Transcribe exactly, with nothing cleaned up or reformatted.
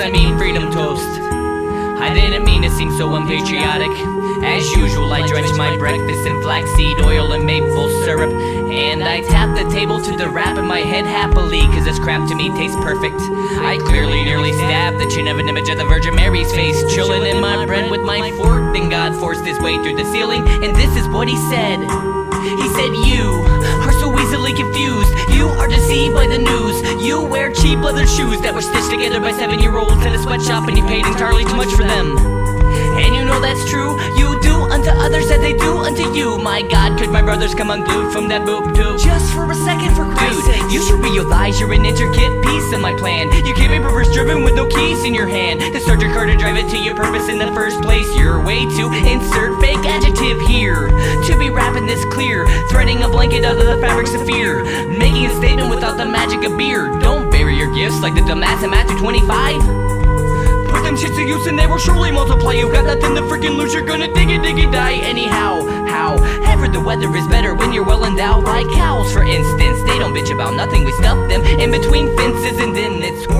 I mean freedom toast. I didn't mean to seem so unpatriotic. As usual, I drench my breakfast in flaxseed oil and maple syrup, and I tap the table to the rap in my head happily, cause this crap to me tastes perfect. I clearly nearly stabbed the chin of an image of the Virgin Mary's face, chillin' in my bread with my fork. Then God forced his way through the ceiling, and this is what he said. He said, you are so easily confused. You are deceived by the news. You wear cheap leather shoes that were stitched together by seven-year-olds at a sweatshop, and you paid entirely too much for them. And you know that's true. You do unto others as they do unto you. My God, could my brothers come unglued from that boob tube? Just for a second, for Christ's sake. Dude, you should realize you're an intricate piece of my plan. You can't be reverse driven with no keys in your hand to start your car to drive it to your purpose in the first place. You're way to insert fake adjective here to be rapping this clear, threading a blanket out of the fabrics of fear, making a statement without the magic of beer. Don't bury your gifts like the dumbass in Matthew twenty-five. Put them shits to use and they will surely multiply. You got nothing to freaking lose, you're gonna diggy diggy die anyhow. How ever the weather is better when you're well endowed, like cows for instance. They don't bitch about nothing, we stuff them in between fences, and then it's